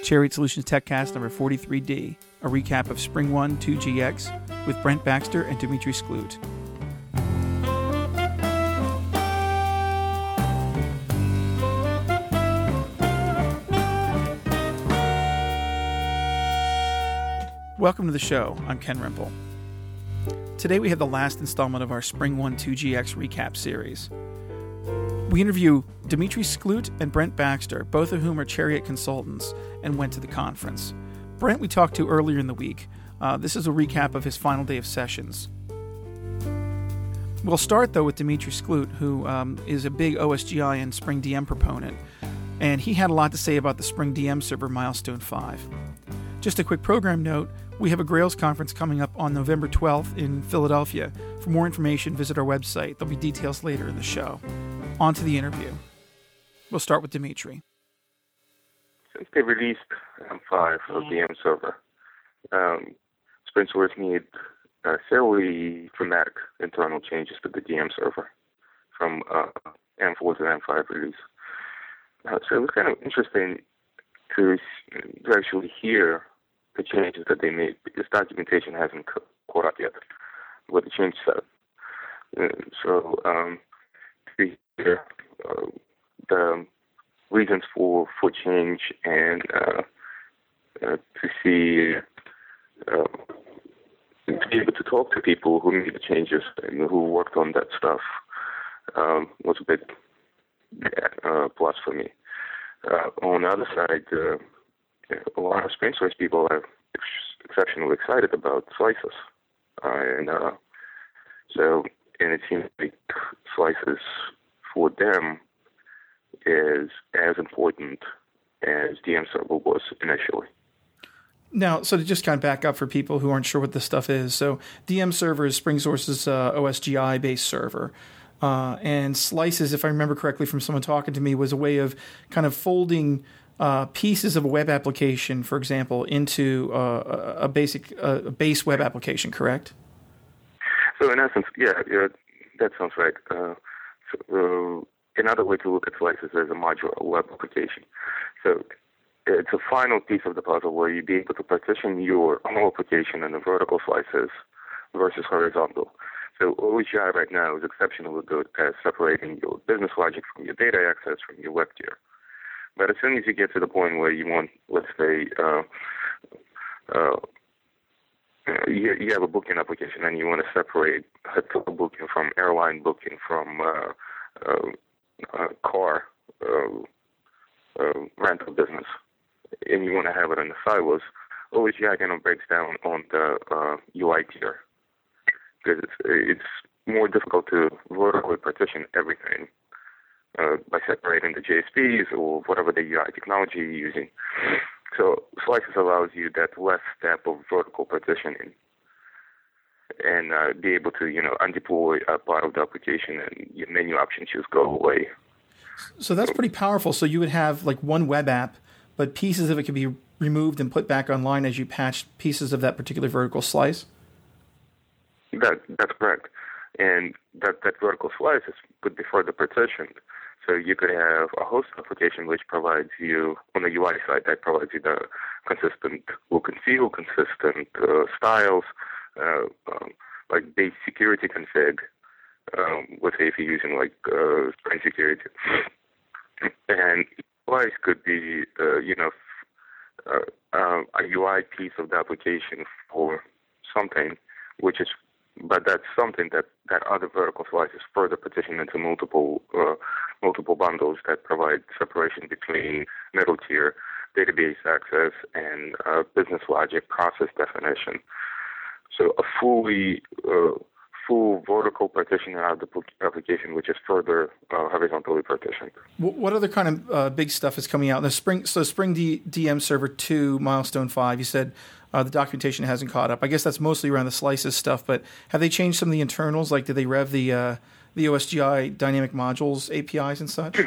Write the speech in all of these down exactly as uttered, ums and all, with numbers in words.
Chariot Solutions TechCast number forty-three D, a recap of Spring one two G X with Brent Baxter and Dmitry Sklut. Welcome to the show. I'm Ken Rimple. Today we have the last installment of our Spring one two G X recap series. We interview Dmitry Sklut and Brent Baxter, both of whom are Chariot consultants and went to the conference. Brent we talked to earlier in the week. Uh, this is a recap of his final day of sessions. We'll start, though, with Dmitry Sklut, who um, is a big O S G I and Spring D M proponent, and he had a lot to say about the Spring D M server Milestone five. Just a quick program note, we have a Grails conference coming up on November twelfth in Philadelphia. For more information, visit our website. There'll be details later in the show. On to the interview. We'll start with Dmitry. Since they released M five for the D M server, um, SpringSource needed uh, fairly dramatic internal changes to the D M server from uh, M four to M five release. Uh, so it was kind of interesting to, to actually hear the changes that they made, because documentation hasn't caught up yet with the change set. Uh, so um, to hear uh, the reasons for, for change and uh, uh, to see, uh, to be able to talk to people who made the changes and who worked on that stuff um, was a big uh, plus for me. Uh, on the other side, uh, a lot of SpringSource people are ex- exceptionally excited about slices. Uh, and uh, so, and it seems like slices for them is as important as D M server was initially. Now, so to just kind of back up for people who aren't sure what this stuff is, so D M server is SpringSource's uh, O S G I-based server. Uh, and slices, if I remember correctly from someone talking to me, was a way of kind of folding uh, pieces of a web application, for example, into uh, a basic uh, a base web application, correct? So in essence, yeah, yeah that sounds right. Uh, so, uh, another way to look at slices is a modular web application. So it's a final piece of the puzzle where you'd be able to partition your whole application into vertical slices versus horizontal. So O S G I right now is exceptionally good at separating your business logic from your data access from your web tier. But as soon as you get to the point where you want, let's say, uh, uh, you, you have a booking application and you want to separate hotel booking from airline booking from uh, uh, uh, car uh, uh, rental business, and you want to have it in the silos, O S G I kind of breaks down on the uh, U I tier, because it's, it's more difficult to vertically partition everything uh, by separating the J S Ps or whatever the U I technology you're using. So Slices allows you that last step of vertical partitioning and uh, be able to, you know, undeploy a part of the application and your menu options just go away. So that's pretty powerful. So you would have like one web app, but pieces of it could be removed and put back online as you patch pieces of that particular vertical slice? That That's correct. And that, that vertical slice is, could be further partitioned. So you could have a host application which provides you, on the U I side, that provides you the consistent look and feel, consistent uh, styles, uh, um, like base security config, um, let's say if you're using like uh, Spring Security. And slice could be, uh, you know, uh, uh, a U I piece of the application for something, which is but that's something that, that other vertical slices further partition into multiple uh, multiple bundles that provide separation between middle tier database access and uh, business logic process definition. So a fully uh, full vertical partitioning of the application, which is further uh, horizontally partitioned. What other kind of uh, big stuff is coming out? The Spring, so Spring D, DM Server two, Milestone five. You said uh, the documentation hasn't caught up. I guess that's mostly around the slices stuff. But have they changed some of the internals? Like, did they rev the uh, the O S G I dynamic modules A P Is and such?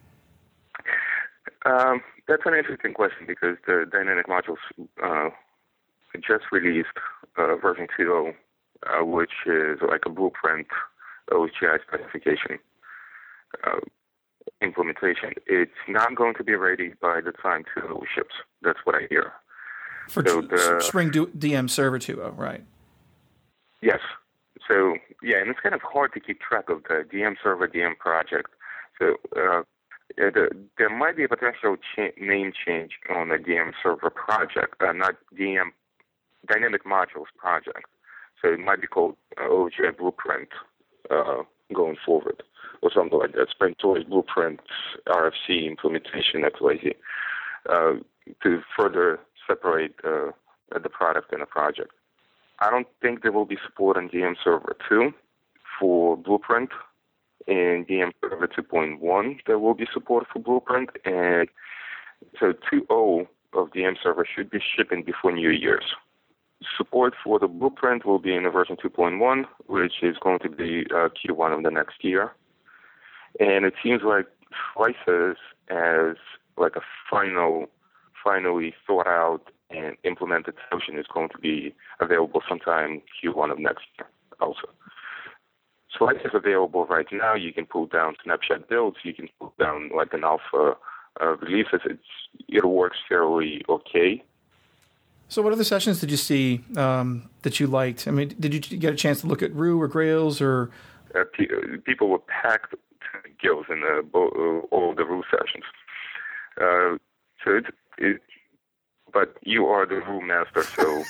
Um, that's an interesting question because the dynamic modules uh, just released uh, version two point oh. Uh, which is like a blueprint O S G I specification. Uh, implementation. It's not going to be ready by the time two point oh ships. That's what I hear. For so t- the, Spring D M Server two point oh, right? Yes. So, yeah, and it's kind of hard to keep track of the D M Server, D M project. So uh, the, there might be a potential cha- name change on the D M Server project, uh, not D M Dynamic Modules project. So it might be called uh, O J Blueprint uh, going forward, or something like that. Spring Toys Blueprint R F C implementation X Y Z uh, to further separate uh, the product and the project. I don't think there will be support on D M Server two for Blueprint. In D M Server two point one, there will be support for Blueprint. And so two point oh of D M Server should be shipping before New Year's. Support for the Blueprint will be in the version two point one, which is going to be uh, Q one of the next year. And it seems like Slices as like a final, finally thought out and implemented solution is going to be available sometime Q one of next year also. Slice is available right now. You can pull down snapshot builds. You can pull down like an alpha uh, releases. It's, it works fairly okay. So what other sessions did you see um, that you liked? I mean, did you get a chance to look at Rue or Grails or? Uh, pe- people were packed to the gills in the, uh, all the Rue sessions. Uh, so it, it But you are the Rue master, so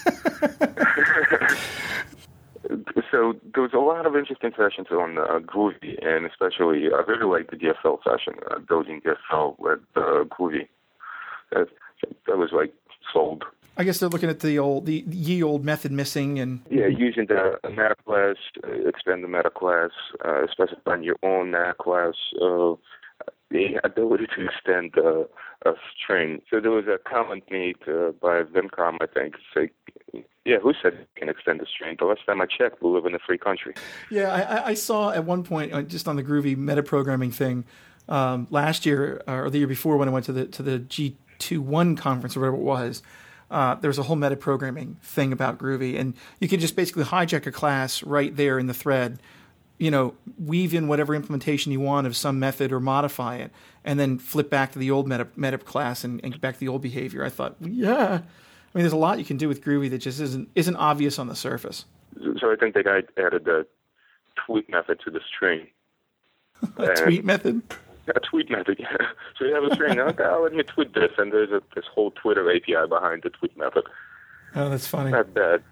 so there was a lot of interesting sessions on uh, Groovy, and especially I really liked the D S L session, uh, building D S L with uh, Groovy. That, that was like sold. I guess they're looking at the old, the ye old method missing, and yeah, using the meta class, uh, expand the meta class, uh, specifying your own meta class. Uh, the ability to extend uh, a string. So there was a comment made uh, by Vimcom, I think, say, yeah, who said you can extend a string? The last time I checked, we live in a free country. Yeah, I, I saw at one point, just on the Groovy metaprogramming thing, um, last year or the year before when I went to the to the G twenty-one conference or whatever it was, uh, there was a whole metaprogramming thing about Groovy, and you could just basically hijack a class right there in the thread, you know, weave in whatever implementation you want of some method or modify it, and then flip back to the old meta, meta class and, and get back to the old behavior. I thought, yeah. I mean, there's a lot you can do with Groovy that just isn't isn't obvious on the surface. So I think the guy added the tweet method to the string. a and tweet method? A tweet method, yeah. So you have a string, okay, oh, let me tweet this, and there's a, this whole Twitter A P I behind the tweet method. Oh, that's funny. Not bad.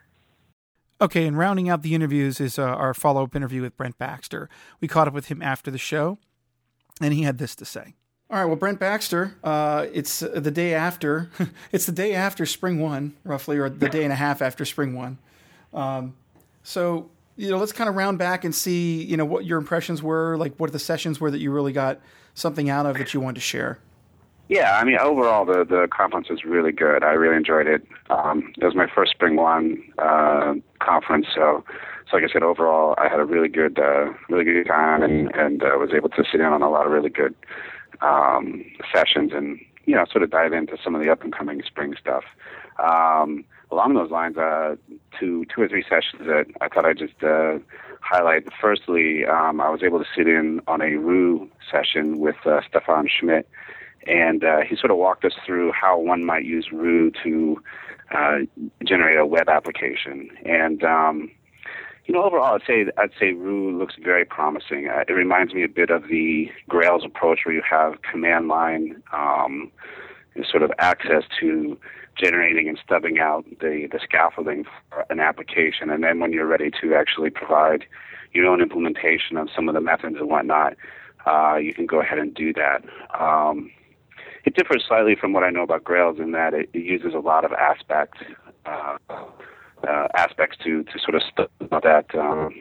Okay, and rounding out the interviews is uh, our follow-up interview with Brent Baxter. We caught up with him after the show, and he had this to say. All right, well, Brent Baxter, uh, it's the day after. It's the day after Spring One, roughly, or the day and a half after Spring One. Um, so, you know, let's kind of round back and see, you know, what your impressions were, like what the sessions were that you really got something out of that you wanted to share. Yeah, I mean, overall, the, the conference was really good. I really enjoyed it. Um, it was my first Spring One uh, conference, so so like I said, overall, I had a really good, uh, really good time, and and uh, was able to sit in on a lot of really good um, sessions, and you know, sort of dive into some of the up and coming spring stuff. Um, along those lines, uh, two two or three sessions that I thought I'd just uh, highlight. Firstly, um, I was able to sit in on a Rue session with uh, Stefan Schmidt. And uh, he sort of walked us through how one might use Rue to uh, generate a web application. And um, you know, overall, I'd say I'd say Rue looks very promising. Uh, it reminds me a bit of the Grails approach, where you have command line um, sort of access to generating and stubbing out the, the scaffolding for an application, and then when you're ready to actually provide your own implementation of some of the methods and whatnot, uh, you can go ahead and do that. Um, It differs slightly from what I know about Grails in that it, it uses a lot of aspects, uh, uh, aspects to, to sort of stuff about that, um,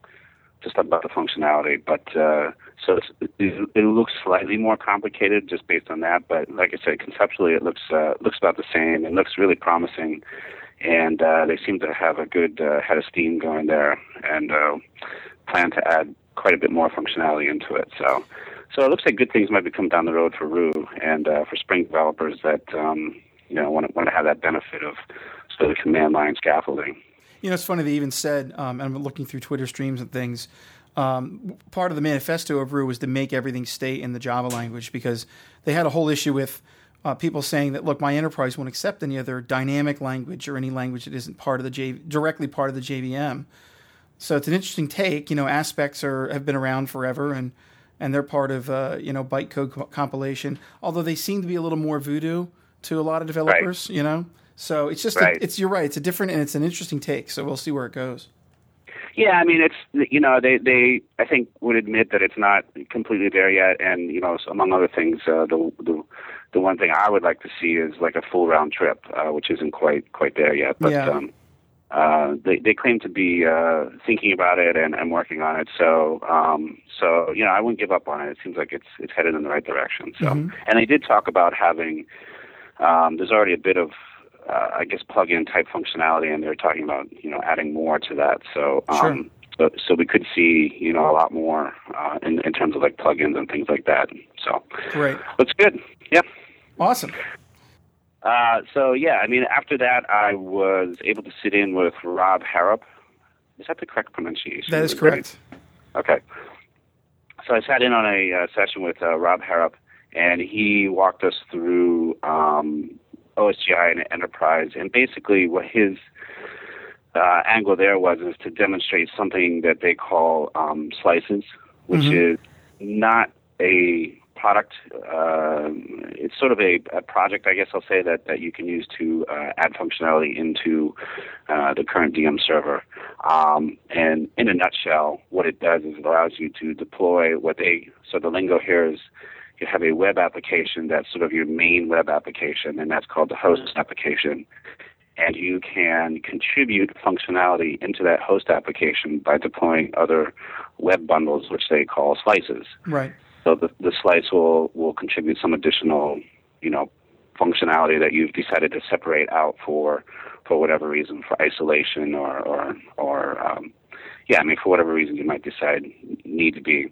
to stuff about the functionality. But uh, so it's, it, it looks slightly more complicated just based on that. But like I said, conceptually it looks uh, looks about the same. It looks really promising, and uh, they seem to have a good uh, head of steam going there, and uh, plan to add quite a bit more functionality into it. So. So it looks like good things might be coming down the road for Rue and uh, for Spring developers that um, you know want to, want to have that benefit of sort of command line scaffolding. You know, it's funny they even said, um, and I'm looking through Twitter streams and things, Um, part of the manifesto of R U was to make everything stay in the Java language because they had a whole issue with uh, people saying that, look, my enterprise won't accept any other dynamic language or any language that isn't part of the J- directly part of the J V M. So it's an interesting take. You know, aspects are have been around forever, and and they're part of uh, you know bytecode co- compilation. Although they seem to be a little more voodoo to a lot of developers. Right. You know, so it's just right. a, it's you're right. It's a different and it's an interesting take. So we'll see where it goes. Yeah, I mean, it's, you know, they, they, I think, would admit that it's not completely there yet. And, you know, among other things, uh, the, the the one thing I would like to see is like a full round trip, uh, which isn't quite quite there yet. But yeah. um, uh, they, they claim to be uh, thinking about it and, and working on it. So, um, so, you know, I wouldn't give up on it. It seems like it's it's headed in the right direction. So, mm-hmm. And they did talk about having, um, there's already a bit of, Uh, I guess plug-in type functionality, and they're talking about you know adding more to that. So, um, sure. so, so we could see you know a lot more uh, in in terms of like plugins and things like that. So, great. That's good. Yep. Awesome. Uh, so yeah, I mean, after that, I was able to sit in with Rob Harrop. Is that the correct pronunciation? That is correct. Right? Okay. So I sat in on a uh, session with uh, Rob Harrop, and he walked us through. Um, O S G I and Enterprise, and basically what his uh, angle there was is to demonstrate something that they call um, slices, which mm-hmm. is not a product. Uh, it's sort of a, a project, I guess I'll say, that, that you can use to uh, add functionality into uh, the current D M server. Um, and in a nutshell, what it does is it allows you to deploy what they, so the lingo here is you have a web application that's sort of your main web application, and that's called the host application. And you can contribute functionality into that host application by deploying other web bundles, which they call slices. Right. So the, the slice will, will contribute some additional, you know, functionality that you've decided to separate out for for whatever reason, for isolation or or, or um, yeah, I mean, for whatever reason you might decide need to be.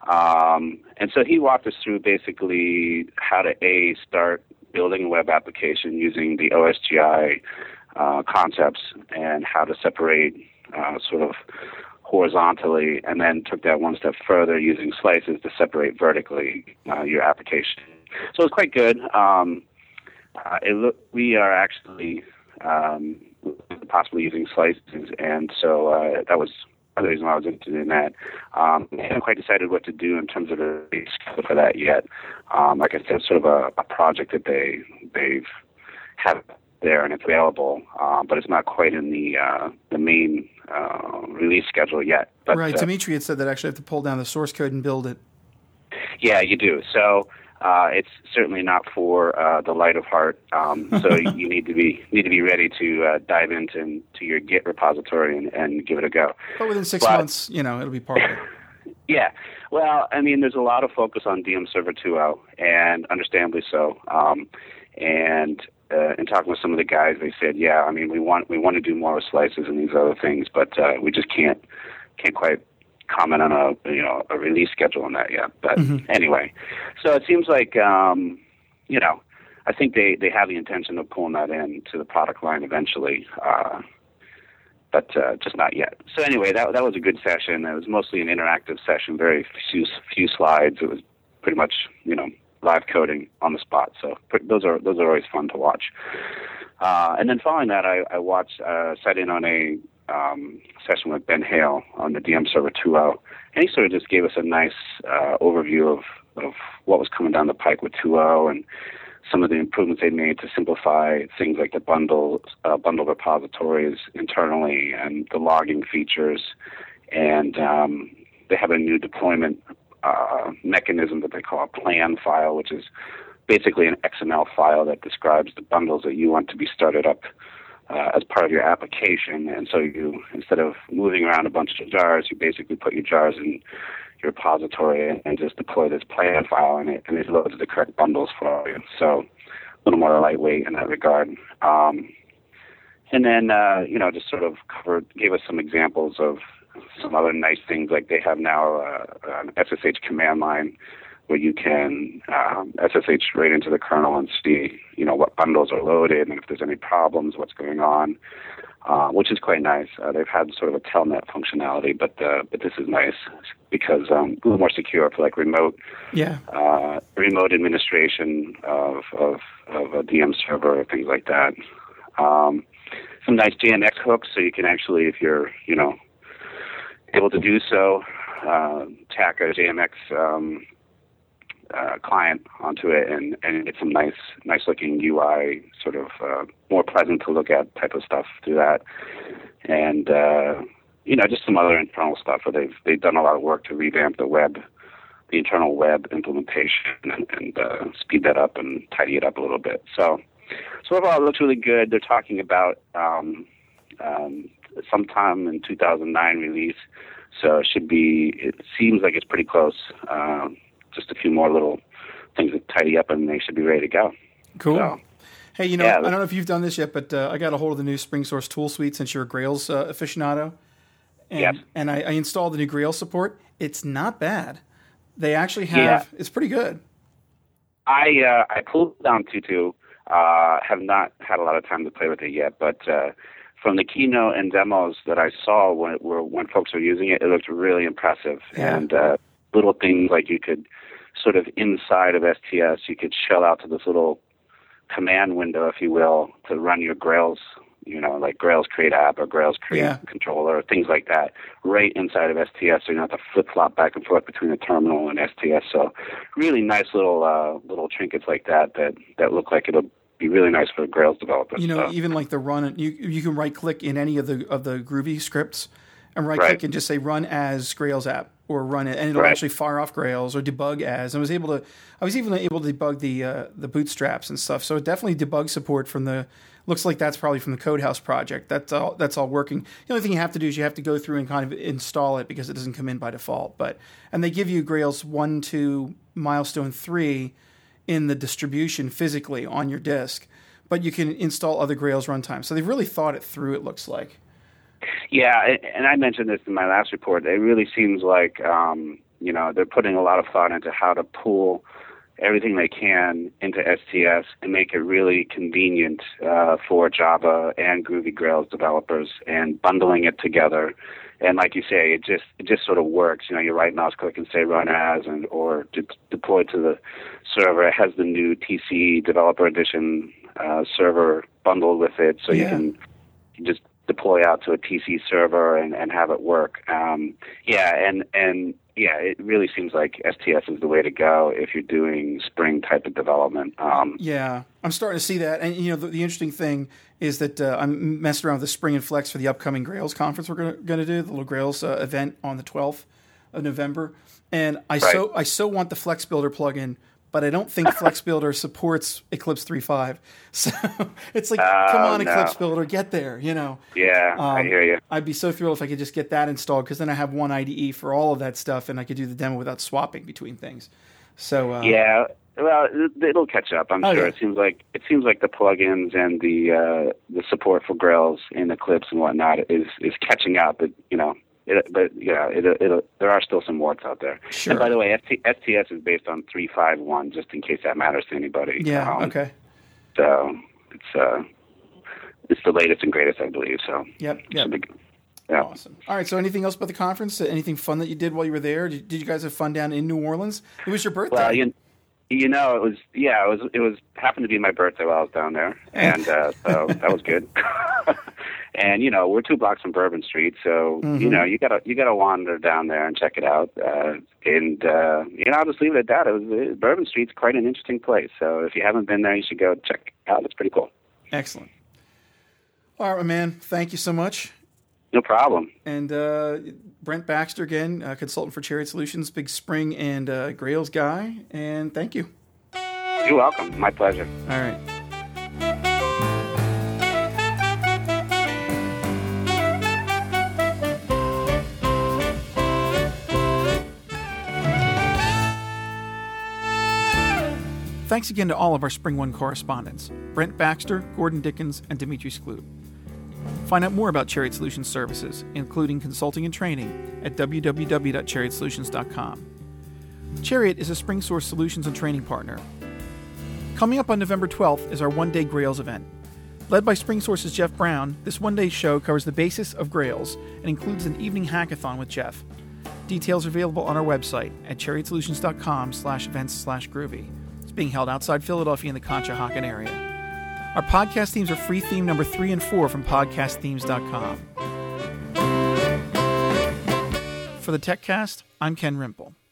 Um, and so he walked us through basically how to, A, start building a web application using the O S G I uh, concepts and how to separate uh, sort of horizontally, and then took that one step further using slices to separate vertically uh, your application. So it's quite good. Um, uh, it look, we are actually um, possibly using slices, and so uh, that was the reason why I was interested in that. Um, I haven't quite decided what to do in terms of the schedule for that yet. Um, like I said, it's sort of a, a project that they they've have there and it's available, um, but it's not quite in the uh, the main uh, release schedule yet. But, right, uh, Dimitri had said that actually have to pull down the source code and build it. Yeah, you do. So uh, it's certainly not for uh, the light of heart. Um, so you need to be need to be ready to uh, dive into to your Git repository and, and give it a go. But within six but, months, you know, it'll be part of it. Yeah. Well, I mean, there's a lot of focus on D M Server two point oh, and understandably so. Um, and uh, in talking with some of the guys, they said, yeah, I mean, we want we want to do more with slices and these other things, but uh, we just can't can't quite comment on a you know a release schedule on that yet. But mm-hmm. anyway, so it seems like um, you know I think they, they have the intention of pulling that in to the product line eventually, uh, but uh, just not yet. So anyway, that that was a good session. It was mostly an interactive session, very few few slides. It was pretty much you know live coding on the spot. So those are those are always fun to watch. Uh, and then following that, I, I watched uh, sat in on a Um, session with Ben Hale on the D M Server two point oh, and he sort of just gave us a nice uh, overview of, of what was coming down the pike with two point oh and some of the improvements they made to simplify things like the bundle, uh, bundle repositories internally and the logging features. And um, they have a new deployment uh, mechanism that they call a plan file, which is basically an X M L file that describes the bundles that you want to be started up Uh, as part of your application. And so you, instead of moving around a bunch of jars, you basically put your jars in your repository and, and just deploy this plan file in it, and it loads the correct bundles for you. So a little more lightweight in that regard. Um, and then, uh, you know, just sort of covered, gave us some examples of some other nice things, like they have now uh, an S S H command line where you can um, S S H right into the kernel and see, you know, what bundles are loaded and if there's any problems, what's going on. uh, which is quite nice. Uh, they've had sort of a telnet functionality, but uh, but this is nice because um, a little more secure for like remote Yeah. uh, remote administration of, of of a D M server, things like that. Um, some nice J M X hooks, so you can actually, if you're you know able to do so, uh, tack a J M X um, uh, client onto it and, and get some nice nice looking U I, sort of uh, more pleasant to look at type of stuff through that. And uh, you know, just some other internal stuff where they've they've done a lot of work to revamp the web, the internal web implementation, and, and uh, speed that up and tidy it up a little bit. So, so overall, it looks really good. They're talking about um, um, sometime in two thousand nine release, so it should be. It seems like it's pretty close. Um, just a few more little things to tidy up, and they should be ready to go. Cool. So, hey, you know, yeah, I don't know if you've done this yet, but uh, I got a hold of the new Spring Source tool suite since you're a Grails uh, aficionado. And, Yep. and I, I installed the new Grails support. It's not bad. They actually have, Yeah. it's pretty good. I uh, I pulled down Tutu. Uh, have not had a lot of time to play with it yet, but uh, from the keynote and demos that I saw when it were, when folks were using it, it looked really impressive. Yeah. And uh, little things like you could sort of inside of S T S, you could shell out to this little command window, if you will, to run your Grails, you know, like Grails create app or Grails create Yeah. controller, things like that, right inside of S T S, so you don't have to flip flop back and forth between the terminal and S T S. So really nice little uh, little trinkets like that that that look like it'll be really nice for Grails developers. You know, so. even like the run, you you can right click in any of the of the Groovy scripts and right click Right. and just say run as Grails app or run it, and it'll Right. actually fire off Grails or debug as. I was able to, I was even able to debug the uh, the bootstraps and stuff. So it definitely debug support from the. Looks like that's probably from the Codehouse project. That's all. That's all working. The only thing you have to do is you have to go through and kind of install it because it doesn't come in by default. But and they give you Grails one, two, milestone three in the distribution physically on your disk, but you can install other Grails runtime. So they've really thought it through. It looks like. Yeah, and I mentioned this in my last report. It really seems like um, you know they're putting a lot of thought into how to pull everything they can into S T S and make it really convenient uh, for Java and Groovy Grails developers, and bundling it together. And like you say, it just it just sort of works. You know, you right mouse click and say run as, and or de- deploy to the server. It has the new T C Developer Edition uh, server bundled with it, so Yeah. you can you just deploy out to a T C server and, and have it work. Um, yeah, and and yeah, it really seems like S T S is the way to go if you're doing Spring type of development. Um, Yeah, I'm starting to see that. And, you know, the, the interesting thing is that uh, I'm messing around with the Spring and Flex for the upcoming Grails conference we're going to do, the little Grails uh, event on the twelfth of November. And I Right. so I so want the Flex Builder plugin, but I don't think Flex Builder supports Eclipse three point five. So it's like, Oh, come on, no. Eclipse Builder, get there, you know. yeah, I Um, hear you. I'd be so thrilled if I could just get that installed, because then I have one I D E for all of that stuff, and I could do the demo without swapping between things. So uh, Yeah, well, it, it'll catch up. I'm Oh, sure. yeah. It seems like it seems like the plugins and the uh, the support for Grails in Eclipse and whatnot is is catching up. But you know, it, but yeah, it, it, there are still some warts out there. Sure. And by the way, S T S is based on three point five one, just in case that matters to anybody. yeah, Um, okay. So it's uh, it's the latest and greatest, I believe. So Yep, it's yep. a big- yeah. Awesome. All right. So, anything else about the conference? Anything fun that you did while you were there? Did, did you guys have fun down in New Orleans? It was your birthday. Well, you, you know, it was yeah, it was it was happened to be my birthday while I was down there, and uh, so that was good. And you know, we're two blocks from Bourbon Street, so Mhm. you know, you gotta you gotta wander down there and check it out. Uh, and uh, you know, I'll just leave it at that. It was it, Bourbon Street's quite an interesting place. So if you haven't been there, you should go check it out. It's pretty cool. Excellent. All right, my man. Thank you so much. No problem. And uh, Brent Baxter again, uh, consultant for Chariot Solutions, big Spring and uh, Grails guy. And thank you. You're welcome. My pleasure. All right. Thanks again to all of our Spring One correspondents, Brent Baxter, Gordon Dickens, and Dimitri Skloot. Find out more about Chariot Solutions services, including consulting and training, at w w w dot chariot solutions dot com. Chariot is a Spring Source solutions and training partner. Coming up on November twelfth is our one-day Grails event. Led by SpringSource's Jeff Brown, this one-day show covers the basis of Grails and includes an evening hackathon with Jeff. Details are available on our website at chariot-solutions.com slash events slash groovy. It's being held outside Philadelphia in the Conshohocken area. Our podcast themes are free theme number three and four from podcast themes dot com. For the TechCast, I'm Ken Rimple.